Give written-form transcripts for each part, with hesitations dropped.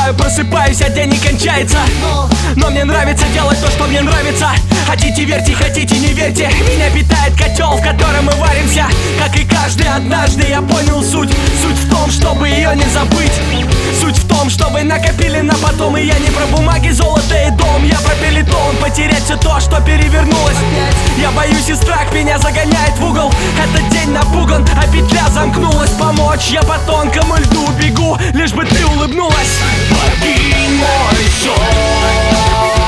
засыпаю, просыпаюсь, а день не кончается. Но мне нравится делать то, что мне нравится. Хотите верьте, хотите не верьте. Меня питает котел, в котором мы варимся. Как и каждый, однажды я понял суть. Суть в том, чтобы ее не забыть. Суть в том, что вы накопили на потом. И я не про бумаги, золото и дом. Я про пелетон, потерять все то, что перевернулось. Я боюсь, и страх меня загоняет в угол. Этот день напуган, а петля замкнулась. Помочь я по тонкому льду бегу, лишь бы ты улыбнулась. Покинь мой сон,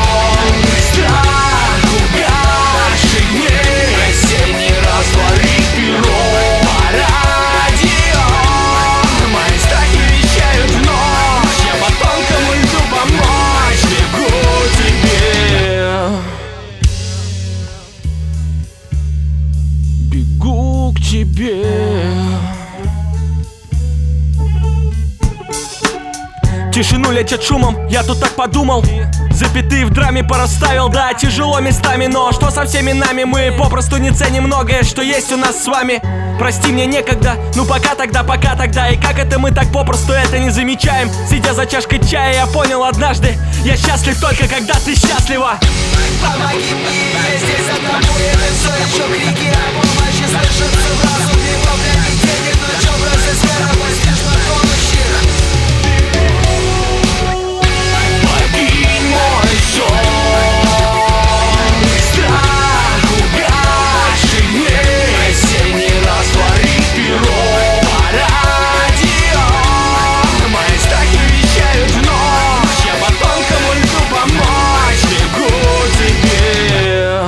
страх угасших дней. Осенний растворит перо по радио. Мои страхи вещают в ночь. Я по тонкому льду помочь бегу тебе. Бегу к тебе. Тишину летят шумом, я тут так подумал. Запятые в драме порасставил, да, тяжело местами. Но что со всеми нами, мы попросту не ценим многое, что есть у нас с вами. Прости, мне некогда, ну пока тогда. И как это мы так попросту это не замечаем? Сидя за чашкой чая, я понял однажды: я счастлив только когда ты счастлива. Помоги мне, я здесь одному, и все еще крики о помощи слышатся в разуме. Проблем денег, но чё бросить сфера поспешно тонущих. Покинь мой сон, страх угасших дней. Осенний растворит перо по радио. Мои страхи вещают в ночь. Я по тонкому льду помочь бегу тебе.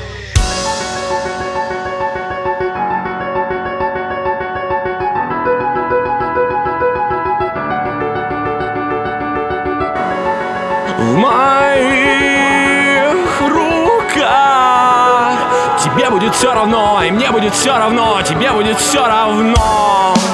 В моих руках тебе будет все равно, и мне будет все равно, тебе будет все равно.